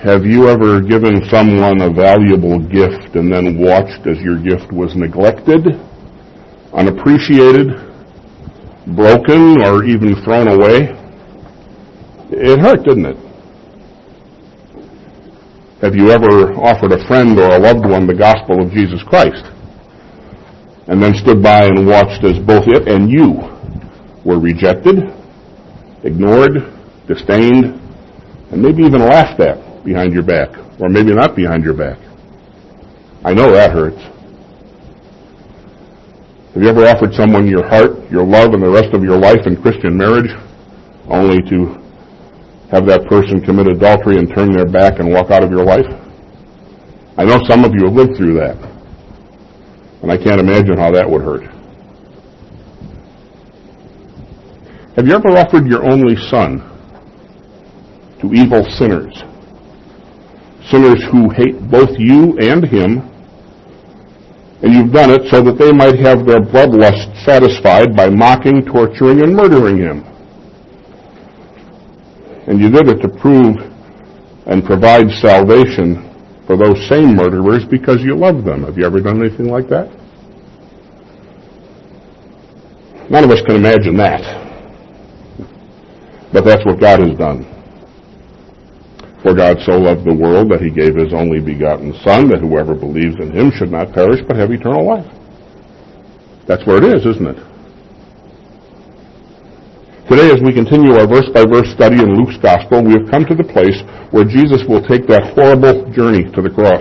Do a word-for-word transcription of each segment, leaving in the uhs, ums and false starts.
Have you ever given someone a valuable gift and then watched as your gift was neglected, unappreciated, broken, or even thrown away? It hurt, didn't it? Have you ever offered a friend or a loved one the gospel of Jesus Christ and then stood by and watched as both it and you were rejected, ignored, disdained, and maybe even laughed at behind your back, or maybe not behind your back? I know that hurts. Have you ever offered someone your heart, your love, and the rest of your life in Christian marriage, only to have that person commit adultery and turn their back and walk out of your life? I know some of you have lived through that, and I can't imagine how that would hurt. Have you ever offered your only son to evil sinners? Sinners who hate both you and him, and you've done it so that they might have their bloodlust satisfied by mocking, torturing, and murdering him. And you did it to prove and provide salvation for those same murderers because you love them. Have you ever done anything like that? None of us can imagine that. But that's what God has done. For God so loved the world that he gave his only begotten Son, that whoever believes in him should not perish but have eternal life. That's where it is, isn't it? Today, as we continue our verse-by-verse study in Luke's Gospel, we have come to the place where Jesus will take that horrible journey to the cross.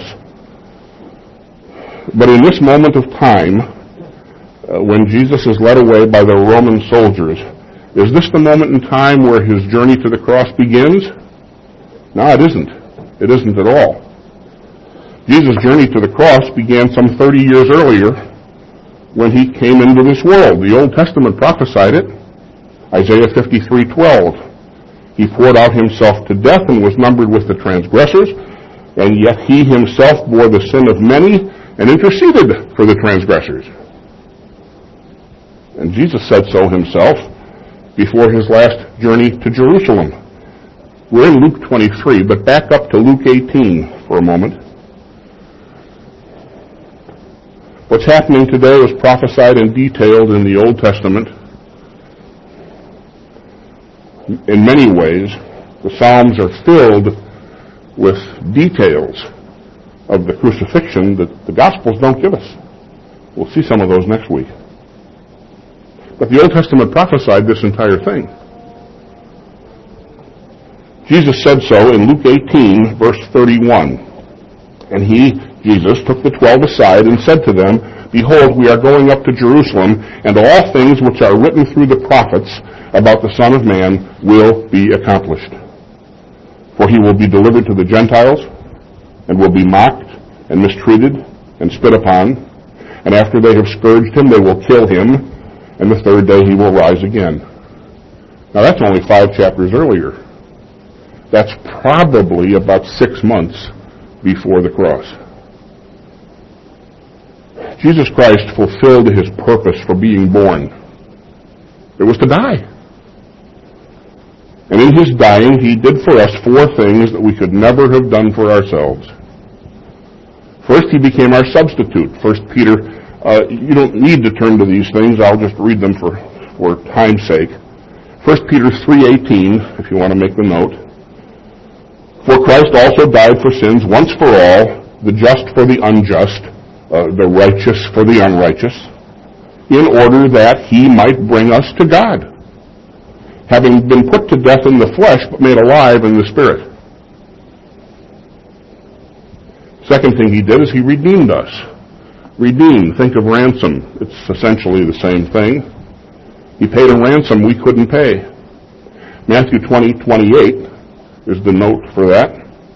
But in this moment of time, uh, when Jesus is led away by the Roman soldiers, is this the moment in time where his journey to the cross begins? No, it isn't. It isn't at all. Jesus' journey to the cross began some thirty years earlier when he came into this world. The Old Testament prophesied it. Isaiah fifty-three twelve. He poured out himself to death and was numbered with the transgressors, and yet he himself bore the sin of many and interceded for the transgressors. And Jesus said so himself before his last journey to Jerusalem. We're in Luke twenty-three, but back up to Luke eighteen for a moment. What's happening today was prophesied and detailed in the Old Testament. In many ways, the Psalms are filled with details of the crucifixion that the Gospels don't give us. We'll see some of those next week. But the Old Testament prophesied this entire thing. Jesus said so in Luke eighteen, verse thirty-one. And he, Jesus, took the twelve aside and said to them, Behold, we are going up to Jerusalem, and all things which are written through the prophets about the Son of Man will be accomplished. For he will be delivered to the Gentiles, and will be mocked, and mistreated, and spit upon. And after they have scourged him, they will kill him, and the third day he will rise again. Now that's only five chapters earlier. That's probably about six months before the cross. Jesus Christ fulfilled his purpose for being born. It was to die. And in his dying, he did for us four things that we could never have done for ourselves. First, he became our substitute. First Peter, uh, you don't need to turn to these things. I'll just read them for, for time's sake. First Peter three eighteen, if you want to make the note. For Christ also died for sins once for all, the just for the unjust, uh, the righteous for the unrighteous, in order that he might bring us to God, having been put to death in the flesh, but made alive in the Spirit. Second thing he did is he redeemed us. Redeem, think of ransom. It's essentially the same thing. He paid a ransom we couldn't pay. Matthew twenty twenty-eight is the note for that.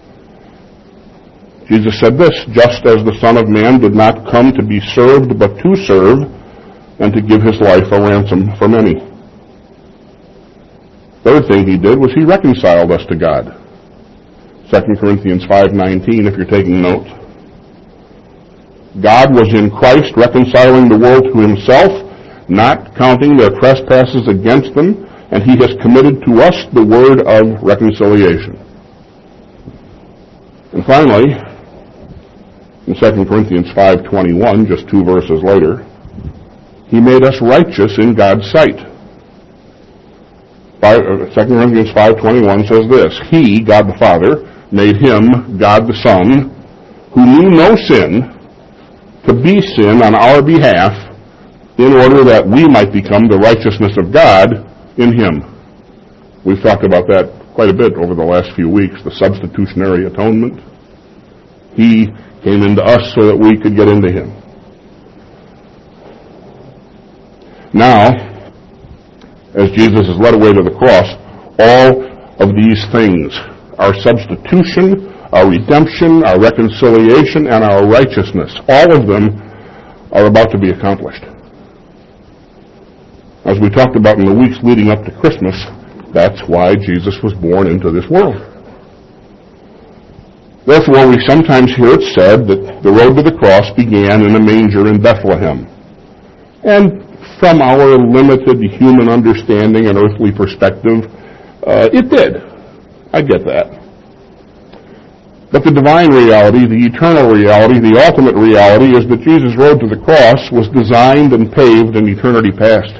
Jesus said this, just as the Son of Man did not come to be served, but to serve, and to give his life a ransom for many. Third thing he did was he reconciled us to God. Second Corinthians five nineteen, if you're taking notes. God was in Christ reconciling the world to himself, not counting their trespasses against them, and he has committed to us the word of reconciliation. And finally, in Second Corinthians five twenty-one, just two verses later, he made us righteous in God's sight. Second Corinthians five twenty-one says this, He, God the Father, made him, God the Son, who knew no sin, to be sin on our behalf, in order that we might become the righteousness of God in him. We've talked about that quite a bit over the last few weeks, the substitutionary atonement. He came into us so that we could get into him. Now, as Jesus is led away to the cross, all of these things, our substitution, our redemption, our reconciliation, and our righteousness, all of them are about to be accomplished. As we talked about in the weeks leading up to Christmas, that's why Jesus was born into this world. Therefore, we sometimes hear it said that the road to the cross began in a manger in Bethlehem. And from our limited human understanding and earthly perspective, uh, it did. I get that. But the divine reality, the eternal reality, the ultimate reality is that Jesus' road to the cross was designed and paved in eternity past.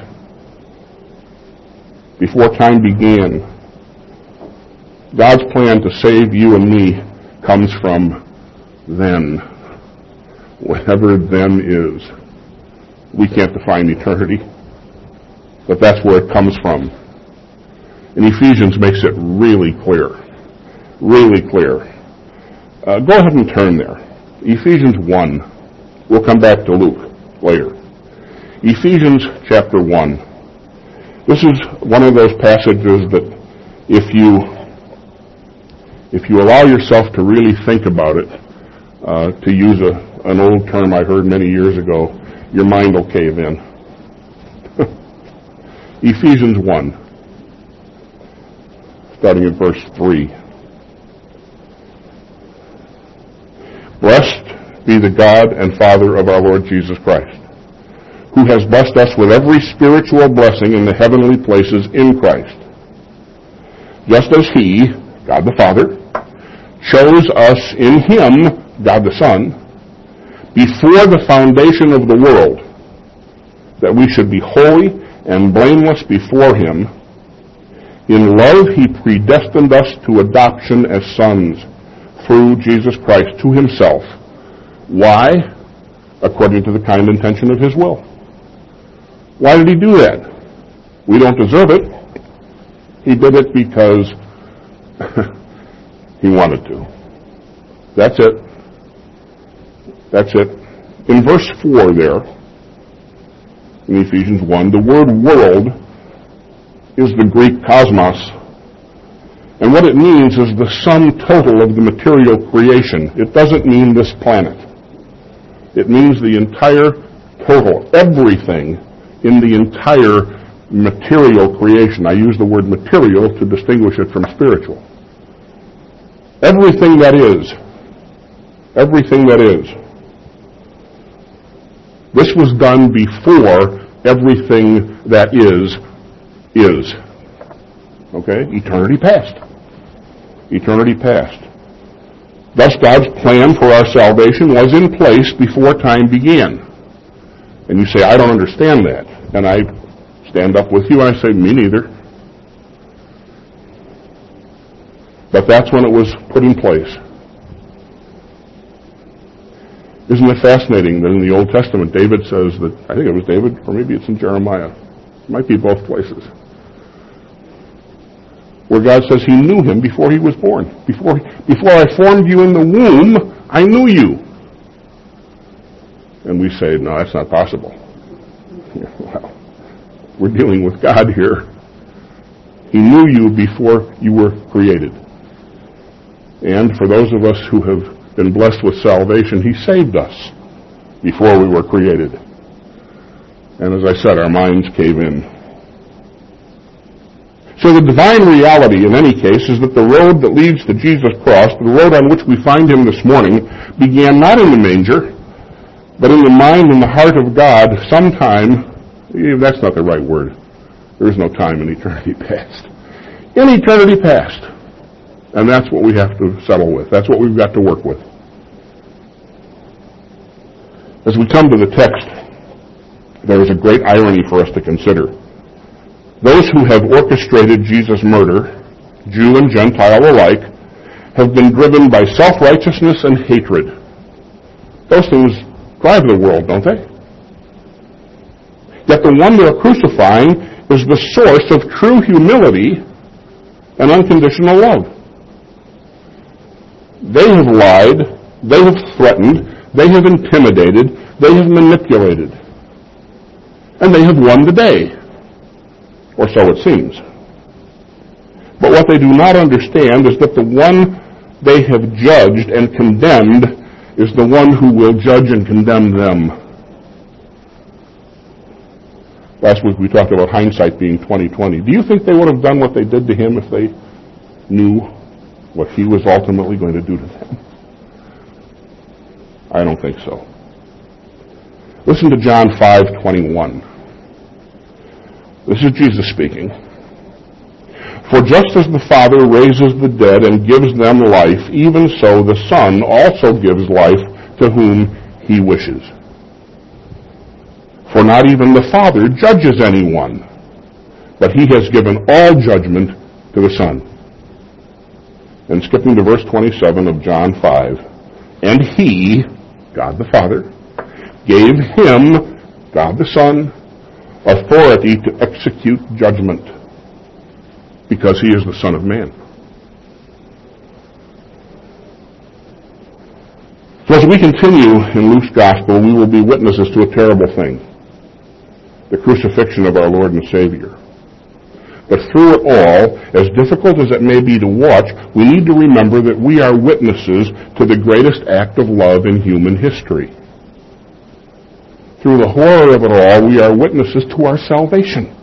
Before time began, God's plan to save you and me comes from then. Whatever then is. We can't define eternity, but that's where it comes from. And Ephesians makes it really clear. Really clear. Uh, go ahead and turn there. Ephesians one. We'll come back to Luke later. Ephesians chapter one. This is one of those passages that if you if you allow yourself to really think about it, uh, to use a, an old term I heard many years ago, your mind will cave in. Ephesians one, starting at verse three. Blessed be the God and Father of our Lord Jesus Christ, who has blessed us with every spiritual blessing in the heavenly places in Christ, just as he, God the Father, chose us in him, God the Son, before the foundation of the world, that we should be holy and blameless before him. In love he predestined us to adoption as sons through Jesus Christ to himself. Why? According to the kind intention of his will. Why did he do that? We don't deserve it. He did it because he wanted to. That's it. That's it. In verse four there, in Ephesians one, the word world is the Greek cosmos. And what it means is the sum total of the material creation. It doesn't mean this planet. It means the entire total, everything in the entire material creation. I use the word material to distinguish it from spiritual. Everything that is. Everything that is. This was done before everything that is, is. Okay? Eternity past. Eternity past. Thus God's plan for our salvation was in place before time began. And you say, I don't understand that. And I stand up with you and I say, me neither. But that's when it was put in place. Isn't it fascinating that in the Old Testament, David says that, I think it was David, or maybe it's in Jeremiah. It might be both places. Where God says he knew him before he was born. Before, before I formed you in the womb, I knew you. And we say, no, that's not possible. Well, we're dealing with God here. He knew you before you were created. And for those of us who have been blessed with salvation, he saved us before we were created. And as I said, our minds cave in. So the divine reality, in any case, is that the road that leads to Jesus' cross, the road on which we find him this morning, began not in the manger, but in the mind and the heart of God sometime, that's not the right word. There is no time in eternity past. In eternity past. And that's what we have to settle with. That's what we've got to work with. As we come to the text, there is a great irony for us to consider. Those who have orchestrated Jesus' murder, Jew and Gentile alike, have been driven by self-righteousness and hatred. Those things drive the world, don't they? Yet the one they're crucifying is the source of true humility and unconditional love. They have lied, they have threatened, they have intimidated, they have manipulated, and they have won the day, or so it seems. But what they do not understand is that the one they have judged and condemned is the one who will judge and condemn them. Last week we talked about hindsight being twenty twenty. Do you think they would have done what they did to him if they knew what he was ultimately going to do to them? I don't think so. Listen to John five twenty-one. This is Jesus speaking. For just as the Father raises the dead and gives them life, even so the Son also gives life to whom he wishes. For not even the Father judges anyone, but he has given all judgment to the Son. And skipping to verse twenty-seven of John five, and he, God the Father, gave him, God the Son, authority to execute judgment, because he is the Son of Man. So as we continue in Luke's Gospel, we will be witnesses to a terrible thing, the crucifixion of our Lord and Savior. But through it all, as difficult as it may be to watch, we need to remember that we are witnesses to the greatest act of love in human history. Through the horror of it all, we are witnesses to our salvation.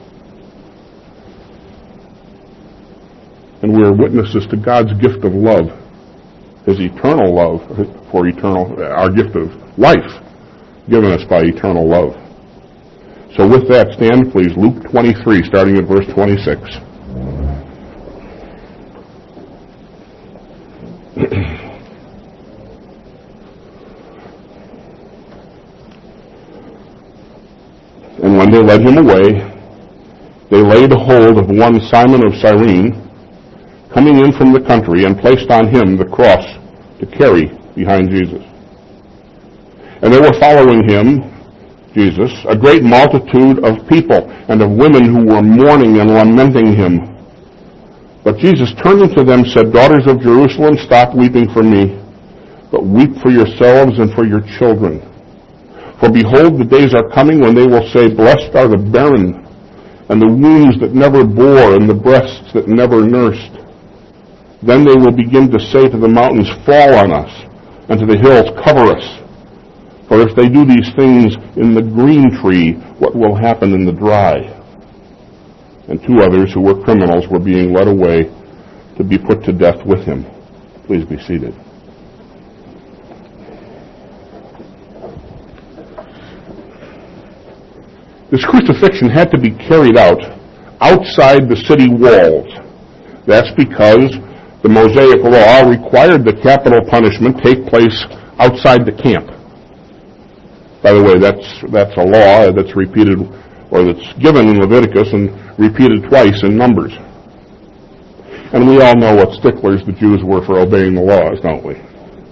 And we are witnesses to God's gift of love, His eternal love for eternal, our gift of life given us by eternal love. So with that, stand please, Luke twenty-three, starting at verse twenty-six. And when they led him away, they laid hold of one Simon of Cyrene, coming in from the country, and placed on him the cross to carry behind Jesus. And there were following him, Jesus, a great multitude of people and of women who were mourning and lamenting him. But Jesus, turning to them, said, Daughters of Jerusalem, stop weeping for me, but weep for yourselves and for your children. For behold, the days are coming when they will say, Blessed are the barren, and the wombs that never bore, and the breasts that never nursed. Then they will begin to say to the mountains, Fall on us, and to the hills, Cover us. For if they do these things in the green tree, what will happen in the dry? And two others who were criminals were being led away to be put to death with him. Please be seated. This crucifixion had to be carried out outside the city walls. That's because the Mosaic law required that capital punishment take place outside the camp. By the way, that's that's a law that's repeated, or that's given in Leviticus and repeated twice in Numbers. And we all know what sticklers the Jews were for obeying the laws, don't we?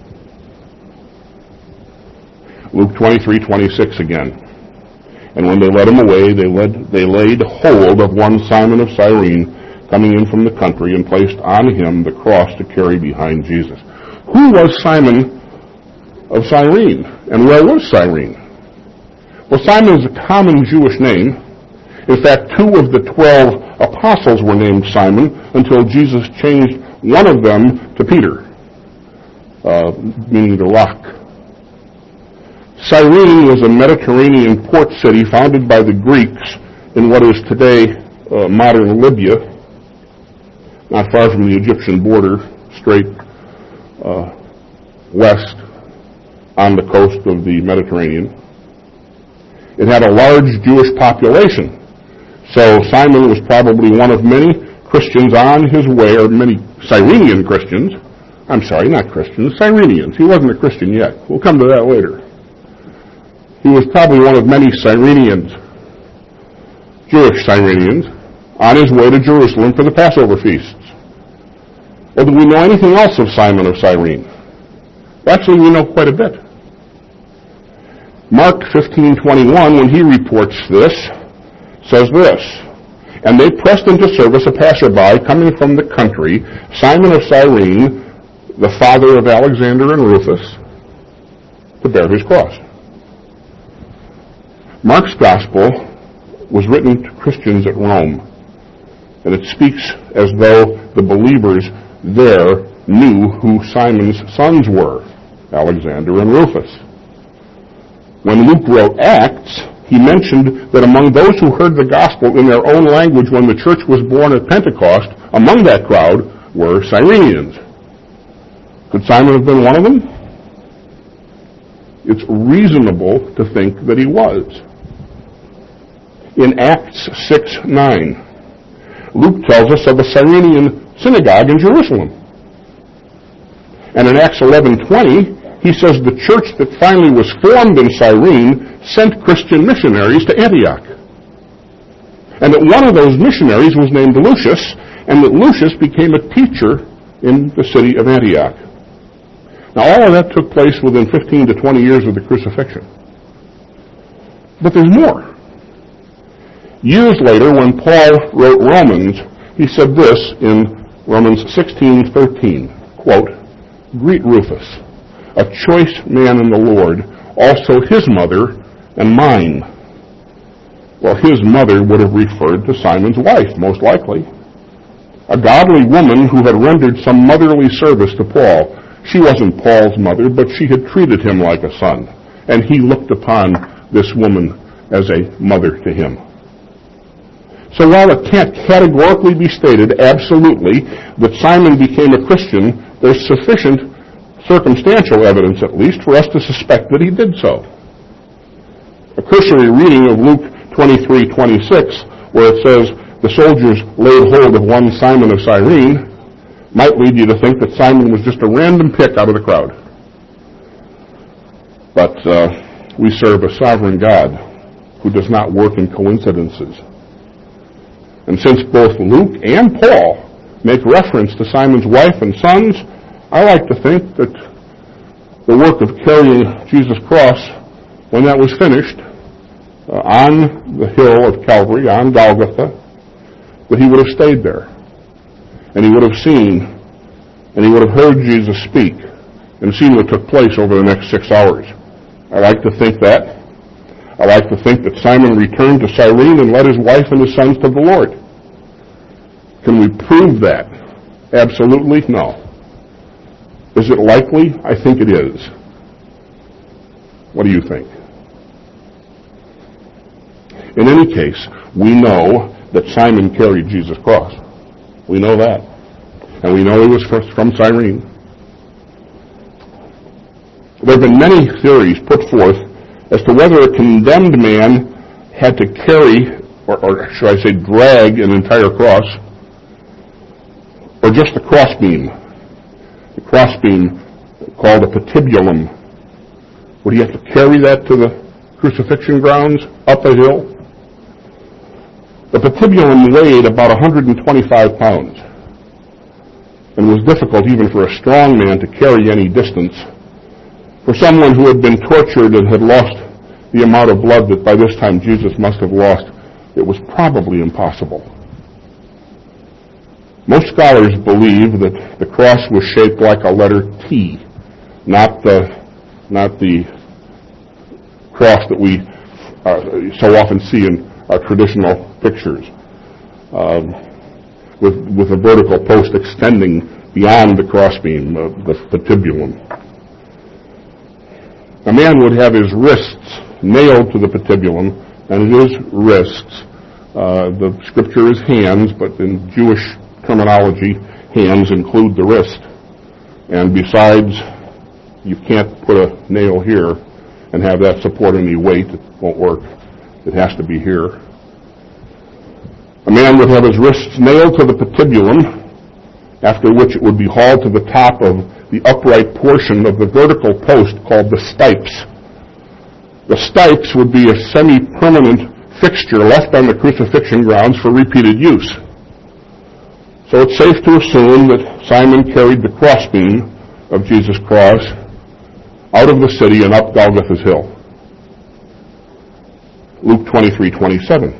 Luke twenty-three twenty-six again. And when they led him away, they led they laid hold of one Simon of Cyrene, coming in from the country, and placed on him the cross to carry behind Jesus. Who was Simon of Cyrene? And where was Cyrene? Well, Simon is a common Jewish name. In fact, two of the twelve apostles were named Simon until Jesus changed one of them to Peter, uh, meaning the rock. Cyrene was a Mediterranean port city founded by the Greeks in what is today uh, modern Libya, not far from the Egyptian border, straight uh, west on the coast of the Mediterranean. It had a large Jewish population, so Simon was probably one of many Christians on his way, or many Cyrenian Christians. I'm sorry, not Christians, Cyrenians. He wasn't a Christian yet. We'll come to that later. He was probably one of many Cyrenians, Jewish Cyrenians, on his way to Jerusalem for the Passover feasts. Well, do we know anything else of Simon of Cyrene? Actually, we know quite a bit. Mark fifteen twenty-one, when he reports this, says this, "And they pressed into service a passerby coming from the country, Simon of Cyrene, the father of Alexander and Rufus, to bear his cross." Mark's gospel was written to Christians at Rome, and it speaks as though the believers there knew who Simon's sons were, Alexander and Rufus. When Luke wrote Acts, he mentioned that among those who heard the gospel in their own language when the church was born at Pentecost, among that crowd were Cyrenians. Could Simon have been one of them? It's reasonable to think that he was. In Acts six nine, Luke tells us of a Cyrenian synagogue in Jerusalem. And in Acts eleven twenty, he says the church that finally was formed in Cyrene sent Christian missionaries to Antioch. And that one of those missionaries was named Lucius, and that Lucius became a teacher in the city of Antioch. Now, all of that took place within fifteen to twenty years of the crucifixion. But there's more. Years later, when Paul wrote Romans, he said this in Romans sixteen thirteen, quote, "Greet Rufus, a choice man in the Lord, also his mother and mine." Well, his mother would have referred to Simon's wife, most likely. A godly woman who had rendered some motherly service to Paul. She wasn't Paul's mother, but she had treated him like a son, and he looked upon this woman as a mother to him. So while it can't categorically be stated absolutely that Simon became a Christian, there's sufficient circumstantial evidence, at least, for us to suspect that he did so. A cursory reading of Luke twenty-three twenty-six, where it says, "The soldiers laid hold of one Simon of Cyrene," might lead you to think that Simon was just a random pick out of the crowd. But uh, we serve a sovereign God who does not work in coincidences. And since both Luke and Paul make reference to Simon's wife and sons, I like to think that the work of carrying Jesus' cross, when that was finished, uh, on the hill of Calvary, on Golgotha, that he would have stayed there. And he would have seen, and he would have heard Jesus speak, and seen what took place over the next six hours. I like to think that. I like to think that Simon returned to Cyrene and led his wife and his sons to the Lord. Can we prove that? Absolutely no. Is it likely? I think it is. What do you think? In any case, we know that Simon carried Jesus' cross. We know that. And we know he was from Cyrene. There have been many theories put forth as to whether a condemned man had to carry, or, or should I say drag, an entire cross, or just the crossbeam. The crossbeam called a patibulum. Would he have to carry that to the crucifixion grounds, up a hill? The patibulum weighed about one hundred twenty-five pounds and was difficult even for a strong man to carry any distance. For someone who had been tortured and had lost the amount of blood that by this time Jesus must have lost, it was probably impossible. Most scholars believe that the cross was shaped like a letter T, not the, not the cross that we uh, so often see in our traditional pictures, um, with, with a vertical post extending beyond the crossbeam, uh, the patibulum. A man would have his wrists nailed to the patibulum, and it is wrists. Uh, the scripture is hands, but in Jewish terminology, hands include the wrist. And besides, you can't put a nail here and have that support any weight. It won't work. It has to be here. A man would have his wrists nailed to the patibulum, after which it would be hauled to the top of the upright portion of the vertical post called the stipes. The stipes would be a semi-permanent fixture left on the crucifixion grounds for repeated use. So it's safe to assume that Simon carried the crossbeam of Jesus' cross out of the city and up Golgotha's hill. Luke twenty-three twenty-seven.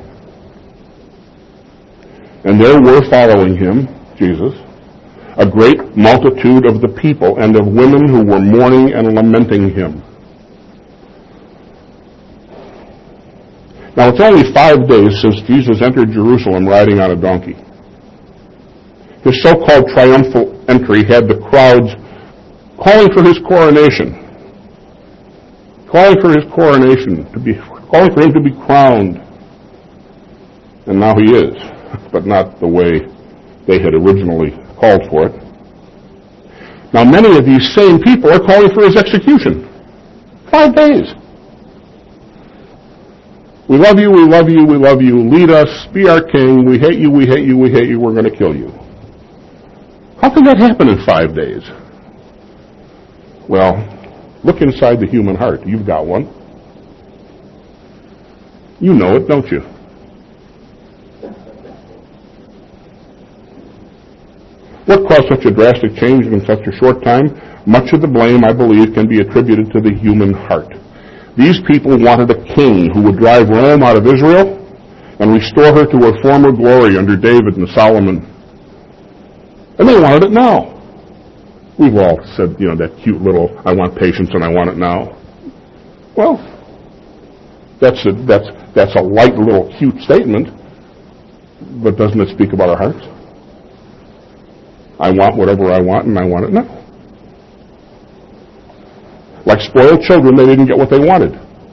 And there were following him, Jesus, a great multitude of the people and of women who were mourning and lamenting him. Now, it's only five days since Jesus entered Jerusalem riding on a donkey. His so-called triumphal entry had the crowds calling for his coronation, calling for his coronation, to be, calling for him to be crowned. And now he is, but not the way they had originally called for it. Now, many of these same people are calling for his execution. Five days. We love you, we love you, we love you. Lead us, be our king. We hate you, we hate you, we hate you. We're going to kill you. How can that happen in five days? Well, look inside the human heart. You've got one. You know it, don't you? What caused such a drastic change in such a short time? Much of the blame, I believe, can be attributed to the human heart. These people wanted a king who would drive Rome out of Israel and restore her to her former glory under David and Solomon. And they wanted it now. We've all said, you know, that cute little, I want patience and I want it now. Well, that's a, that's, that's a light little cute statement, but doesn't it speak about our hearts? I want whatever I want and I want it now. Like spoiled children, they didn't get what they wanted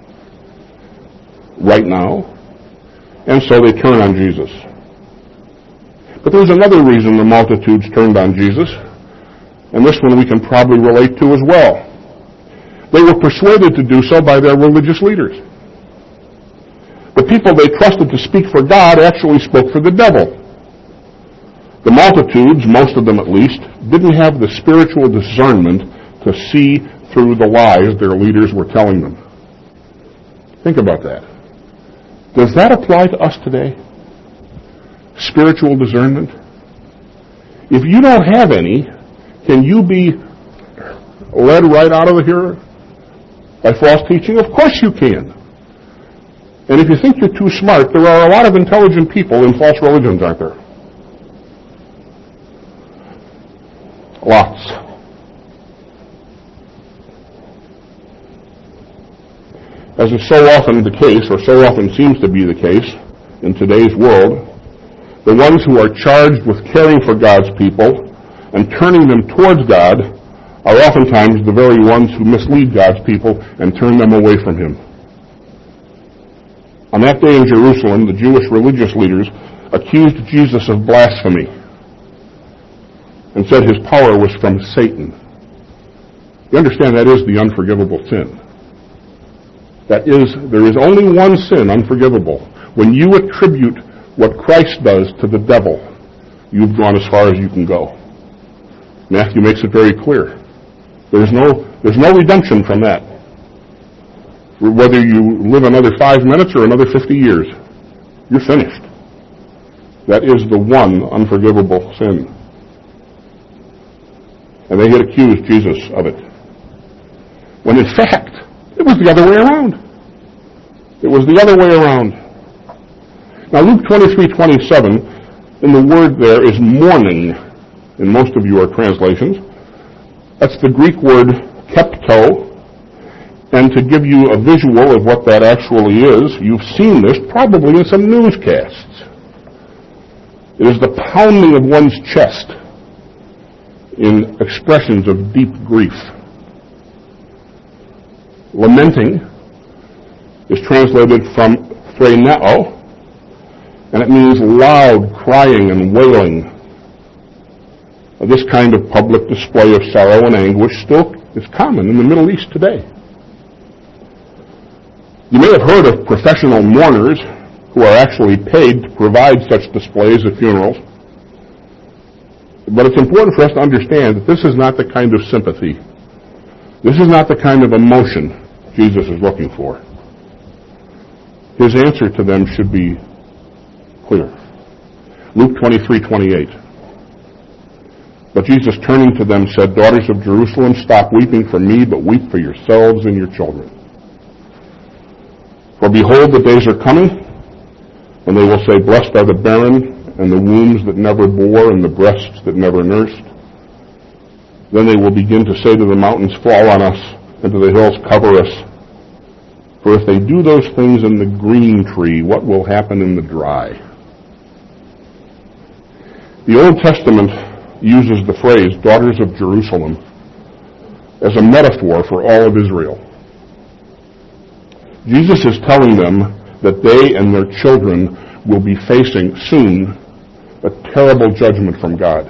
right now, and so they turn on Jesus. But there's another reason the multitudes turned on Jesus, and this one we can probably relate to as well. They were persuaded to do so by their religious leaders. The people they trusted to speak for God actually spoke for the devil. The multitudes, most of them at least, didn't have the spiritual discernment to see through the lies their leaders were telling them. Think about that. Does that apply to us today? Spiritual discernment? If you don't have any, can you be led right out of here by false teaching? Of course you can. And if you think you're too smart, there are a lot of intelligent people in false religions, aren't there? Lots. As is so often the case, or so often seems to be the case in today's world, the ones who are charged with caring for God's people and turning them towards God are oftentimes the very ones who mislead God's people and turn them away from Him. On that day in Jerusalem, the Jewish religious leaders accused Jesus of blasphemy and said his power was from Satan. You understand that is the unforgivable sin. That is, there is only one sin unforgivable. When you attribute what Christ does to the devil, you've gone as far as you can go. Matthew makes it very clear. There's no, there's no redemption from that. Whether you live another five minutes or another fifty years, you're finished. That is the one unforgivable sin. And they had accused Jesus of it. When in fact, it was the other way around. It was the other way around. Now, Luke twenty-three twenty-seven, in the word there is mourning in most of your translations. That's the Greek word kepto. And to give you a visual of what that actually is, you've seen this probably in some newscasts. It is the pounding of one's chest in expressions of deep grief. Lamenting is translated from phreneo, and it means loud crying and wailing. This kind of public display of sorrow and anguish still is common in the Middle East today. You may have heard of professional mourners who are actually paid to provide such displays at funerals. But it's important for us to understand that this is not the kind of sympathy. This is not the kind of emotion Jesus is looking for. His answer to them should be clear. Luke twenty-three twenty-eight. But Jesus, turning to them, said, Daughters of Jerusalem, stop weeping for me, but weep for yourselves and your children. For behold, the days are coming, when they will say, Blessed are the barren, and the wombs that never bore, and the breasts that never nursed. Then they will begin to say to the mountains, Fall on us, and to the hills, Cover us. For if they do those things in the green tree, what will happen in the dry? The Old Testament uses the phrase, Daughters of Jerusalem, as a metaphor for all of Israel. Jesus is telling them that they and their children will be facing soon a terrible judgment from God.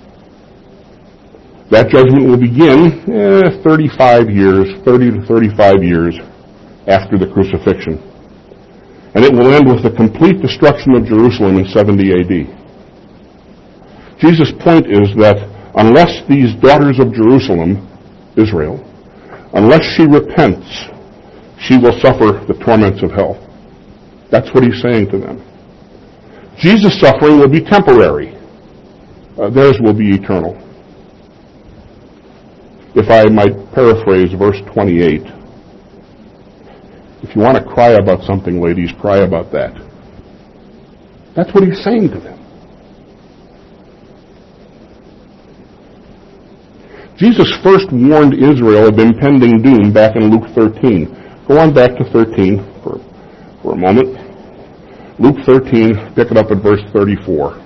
That judgment will begin eh, thirty-five years, thirty to thirty-five years after the crucifixion. And it will end with the complete destruction of Jerusalem in seventy A D. Jesus' point is that unless these daughters of Jerusalem, Israel, unless she repents, she will suffer the torments of hell. That's what he's saying to them. Jesus' suffering will be temporary. Uh, theirs will be eternal. If I might paraphrase verse twenty-eight, if you want to cry about something, ladies, cry about that. That's what he's saying to them. Jesus first warned Israel of impending doom back in Luke thirteen. Go on back to thirteen for, for a moment. Luke thirteen, pick it up at verse thirty-four.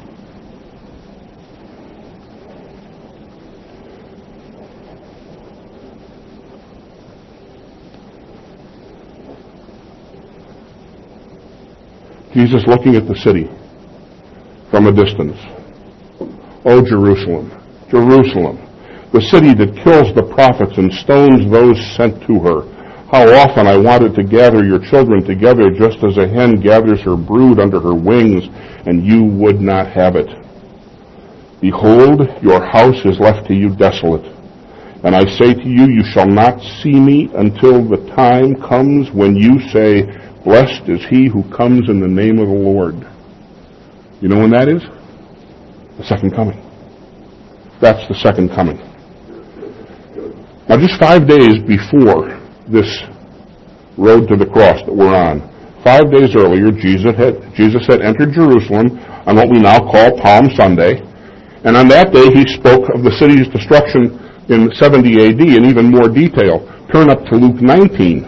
Jesus looking at the city from a distance. Oh, Jerusalem, Jerusalem, the city that kills the prophets and stones those sent to her. How often I wanted to gather your children together just as a hen gathers her brood under her wings, and you would not have it. Behold, your house is left to you desolate. And I say to you, you shall not see me until the time comes when you say, Blessed is he who comes in the name of the Lord. You know when that is? The second coming. That's the second coming. Now, just five days before this road to the cross that we're on, five days earlier, Jesus had, Jesus had entered Jerusalem on what we now call Palm Sunday. And on that day, he spoke of the city's destruction in seventy A D in even more detail. Turn up to Luke nineteen.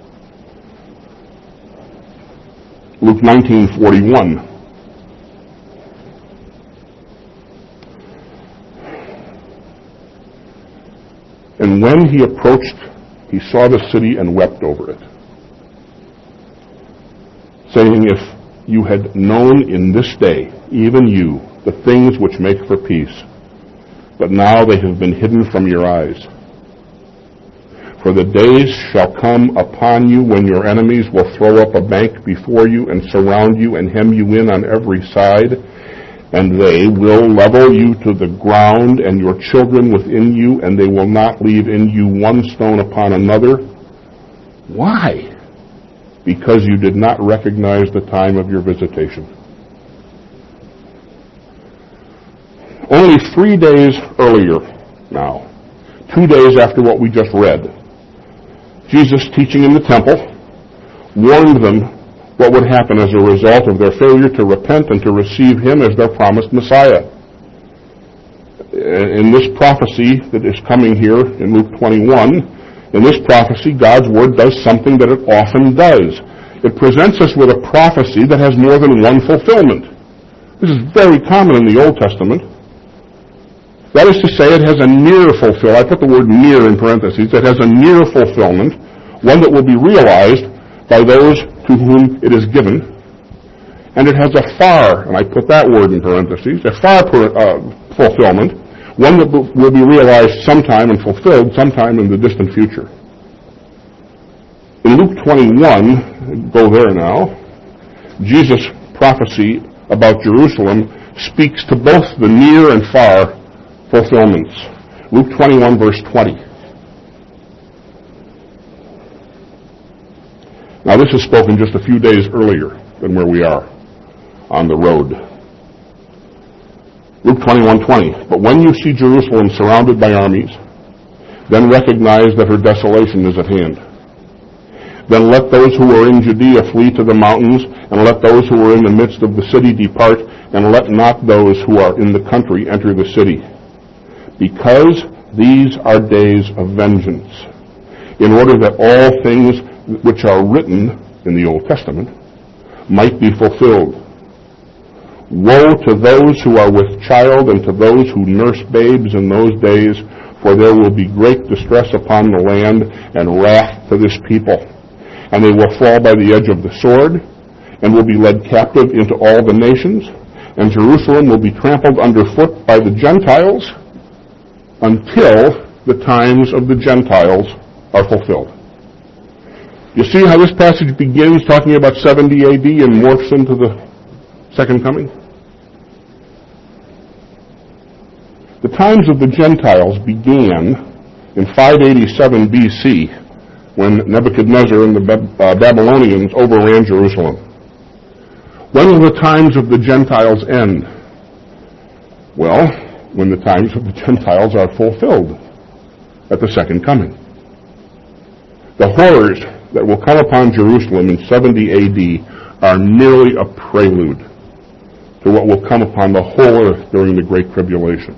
Luke nineteen forty-one. And when he approached, he saw the city and wept over it, saying, If you had known in this day, even you, the things which make for peace, but now they have been hidden from your eyes. For the days shall come upon you when your enemies will throw up a bank before you and surround you and hem you in on every side, and they will level you to the ground and your children within you, and they will not leave in you one stone upon another. Why? Because you did not recognize the time of your visitation. Only three days earlier now, two days after what we just read, Jesus, teaching in the temple, warned them what would happen as a result of their failure to repent and to receive him as their promised Messiah. In this prophecy that is coming here in Luke twenty-one, in this prophecy, God's Word does something that it often does. It presents us with a prophecy that has more than one fulfillment. This is very common in the Old Testament. That is to say, it has a near fulfillment. I put the word near in parentheses. It has a near fulfillment, one that will be realized by those to whom it is given. And it has a far, and I put that word in parentheses, a far uh, fulfillment, one that will be realized sometime and fulfilled sometime in the distant future. In Luke twenty-one, go there now, Jesus' prophecy about Jerusalem speaks to both the near and far fulfillments. Luke twenty-one, verse twenty. Now this is spoken just a few days earlier than where we are on the road. Luke twenty-one, twenty. But when you see Jerusalem surrounded by armies, then recognize that her desolation is at hand. Then let those who are in Judea flee to the mountains, and let those who are in the midst of the city depart, and let not those who are in the country enter the city. Because these are days of vengeance, in order that all things which are written in the Old Testament might be fulfilled. Woe to those who are with child and to those who nurse babes in those days, for there will be great distress upon the land and wrath to this people. And they will fall by the edge of the sword, and will be led captive into all the nations, and Jerusalem will be trampled underfoot by the Gentiles until the times of the Gentiles are fulfilled. You see how this passage begins talking about seventy A D and morphs into the second coming? The times of the Gentiles began in five eighty-seven B C when Nebuchadnezzar and the uh, Babylonians overran Jerusalem. When will the times of the Gentiles end? Well, when the times of the Gentiles are fulfilled at the second coming. The horrors that will come upon Jerusalem in seventy A D are merely a prelude to what will come upon the whole earth during the Great Tribulation.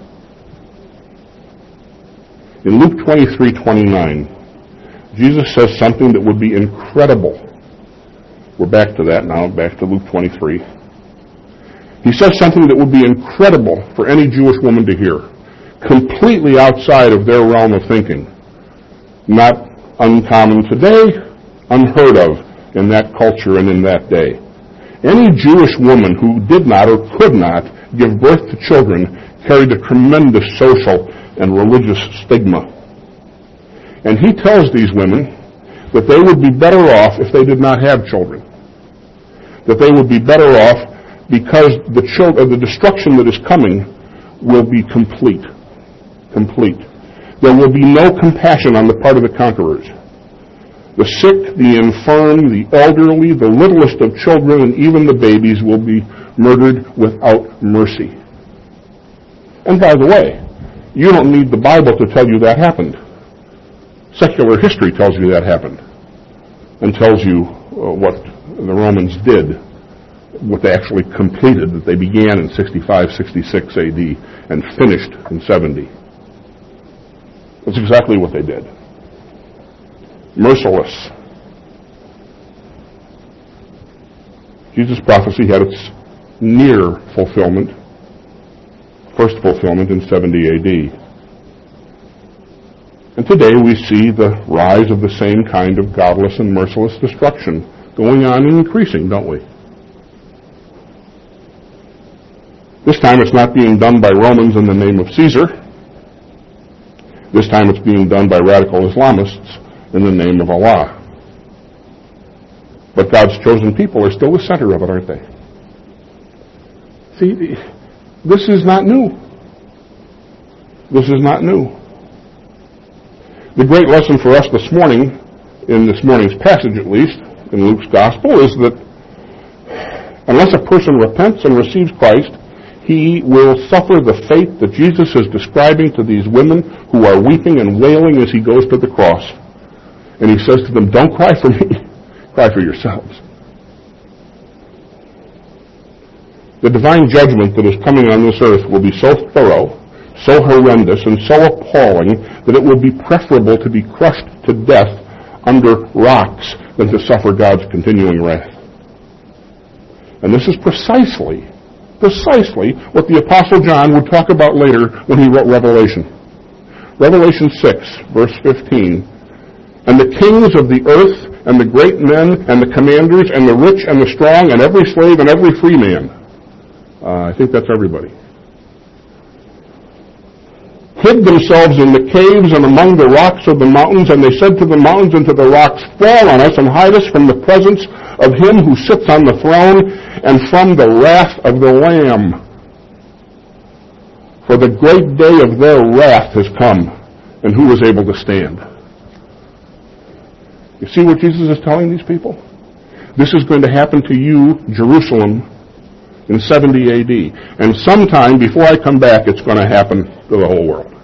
In Luke twenty-three twenty-nine, Jesus says something that would be incredible. We're back to that now, back to Luke twenty-three. He says something that would be incredible for any Jewish woman to hear, completely outside of their realm of thinking. Not uncommon today, unheard of in that culture and in that day. Any Jewish woman who did not or could not give birth to children carried a tremendous social and religious stigma. And he tells these women that they would be better off if they did not have children. That they would be better off because the, chil- the destruction that is coming will be complete. Complete. There will be no compassion on the part of the conquerors. The sick, the infirm, the elderly, the littlest of children, and even the babies will be murdered without mercy. And by the way, you don't need the Bible to tell you that happened. Secular history tells you that happened, and tells you uh, what the Romans did, what they actually completed, that they began in sixty-five, sixty-six A D and finished in seventy. That's exactly what they did. Merciless. Jesus' prophecy had its near fulfillment, first fulfillment in seventy A D. And today we see the rise of the same kind of godless and merciless destruction going on and increasing, don't we? This time it's not being done by Romans in the name of Caesar. This time it's being done by radical Islamists in the name of Allah. But God's chosen people are still the center of it, aren't they? See, this is not new. This is not new. The great lesson for us this morning, in this morning's passage at least, in Luke's Gospel, is that unless a person repents and receives Christ, he will suffer the fate that Jesus is describing to these women who are weeping and wailing as he goes to the cross. And he says to them, don't cry for me, cry for yourselves. The divine judgment that is coming on this earth will be so thorough, so horrendous, and so appalling that it will be preferable to be crushed to death under rocks than to suffer God's continuing wrath. And this is precisely, precisely what the Apostle John would talk about later when he wrote Revelation. Revelation six, verse fifteen. And the kings of the earth, and the great men, and the commanders, and the rich, and the strong, and every slave, and every free man. Uh, I think that's everybody. Hid themselves in the caves and among the rocks of the mountains, and they said to the mountains and to the rocks, fall on us and hide us from the presence of him who sits on the throne and from the wrath of the Lamb. For the great day of their wrath has come, and who is able to stand? You see what Jesus is telling these people? This is going to happen to you, Jerusalem, in seventy A D. And sometime before I come back, it's going to happen to the whole world.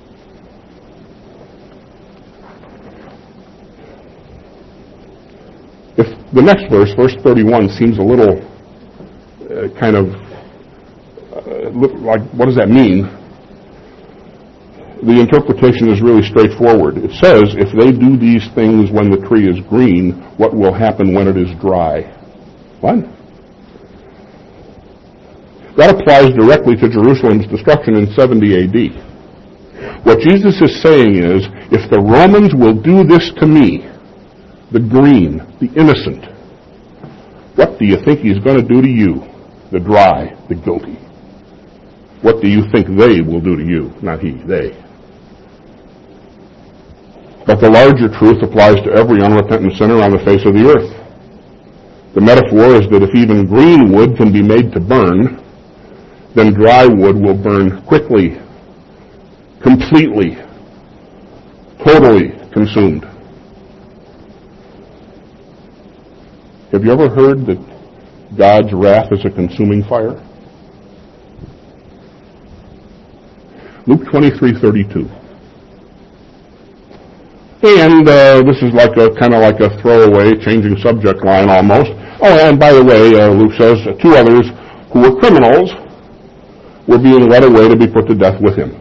If the next verse, verse thirty-one, seems a little uh, kind of uh, like, what does that mean? The interpretation is really straightforward. It says, if they do these things when the tree is green, what will happen when it is dry? What? That applies directly to Jerusalem's destruction in seventy A D. What Jesus is saying is, if the Romans will do this to me, the green, the innocent, what do you think he's going to do to you, the dry, the guilty? What do you think they will do to you? Not he, they. But the larger truth applies to every unrepentant sinner on the face of the earth. The metaphor is that if even green wood can be made to burn, then dry wood will burn quickly, completely, totally consumed. Have you ever heard that God's wrath is a consuming fire? Luke twenty-three thirty-two. And uh, this is like a kind of like a throwaway, changing subject line almost. Oh, and by the way, uh, Luke says uh, two others who were criminals were being led away to be put to death with him.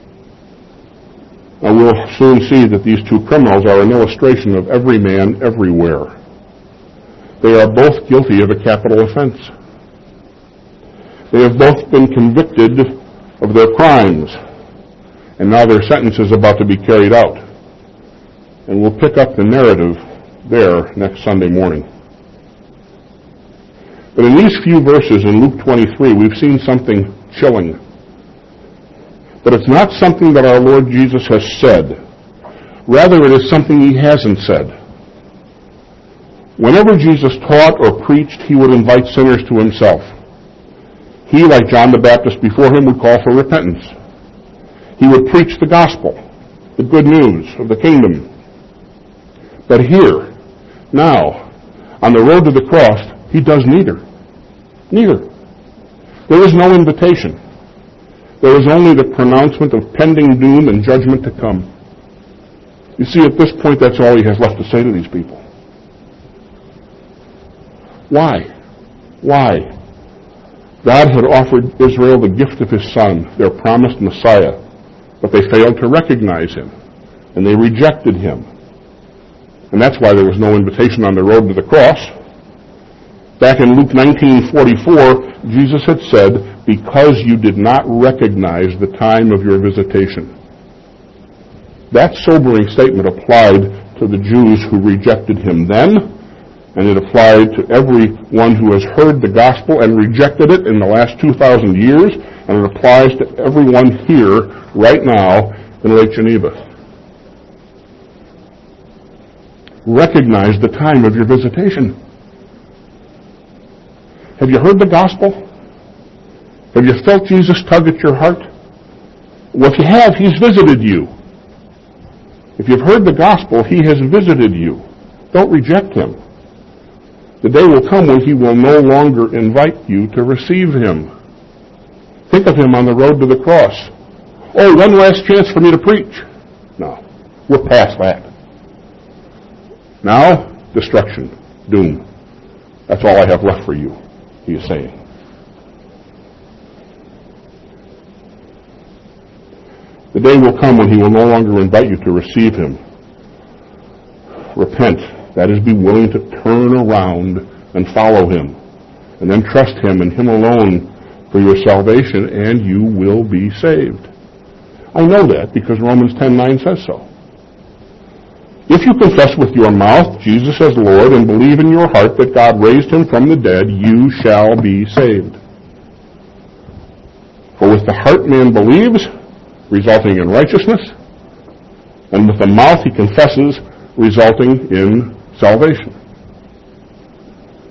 And we'll soon see that these two criminals are an illustration of every man everywhere. They are both guilty of a capital offense. They have both been convicted of their crimes, and now their sentence is about to be carried out. And we'll pick up the narrative there next Sunday morning. But in these few verses in Luke twenty-three, we've seen something chilling. But it's not something that our Lord Jesus has said. Rather, it is something he hasn't said. Whenever Jesus taught or preached, he would invite sinners to himself. He, like John the Baptist before him, would call for repentance. He would preach the gospel, the good news of the kingdom. But here, now, on the road to the cross, he does neither. Neither. There is no invitation. There is only the pronouncement of pending doom and judgment to come. You see, at this point, that's all he has left to say to these people. Why? Why? God had offered Israel the gift of his Son, their promised Messiah, but they failed to recognize him, and they rejected him. And that's why there was no invitation on the road to the cross. Back in Luke nineteen forty-four, Jesus had said, because you did not recognize the time of your visitation. That sobering statement applied to the Jews who rejected him then, and it applied to everyone who has heard the gospel and rejected it in the last two thousand years, and it applies to everyone here right now in Lake Geneva. Recognize the time of your visitation. Have you heard the gospel? Have you felt Jesus tug at your heart? Well, if you have, he's visited you. If you've heard the gospel, he has visited you. Don't reject him. The day will come when he will no longer invite you to receive him. Think of him on the road to the cross. Oh, one last chance for me to preach. No, we're past that. Now, destruction, doom. That's all I have left for you, he is saying. The day will come when he will no longer invite you to receive him. Repent. That is, be willing to turn around and follow him. And then trust him and him alone for your salvation, and you will be saved. I know that because Romans ten nine says so. If you confess with your mouth Jesus as Lord and believe in your heart that God raised him from the dead, you shall be saved. For with the heart man believes, resulting in righteousness, and with the mouth he confesses, resulting in salvation.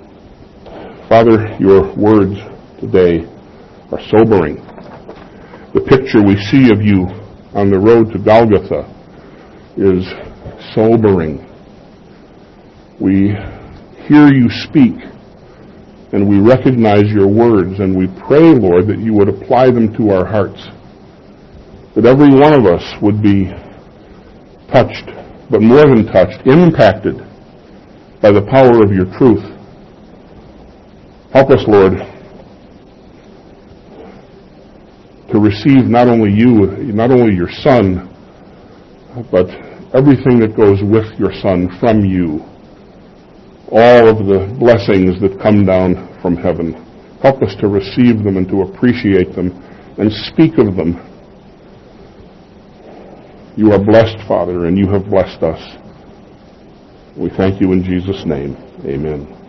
Father, your words today are sobering. The picture we see of you on the road to Golgotha is sobering. We hear you speak, and we recognize your words, and we pray, Lord, that you would apply them to our hearts, that every one of us would be touched, but more than touched, impacted by the power of your truth. Help us, Lord, to receive not only you, not only your Son, but everything that goes with your Son from you. All of the blessings that come down from heaven. Help us to receive them and to appreciate them and speak of them. You are blessed, Father, and you have blessed us. We thank you in Jesus' name. Amen.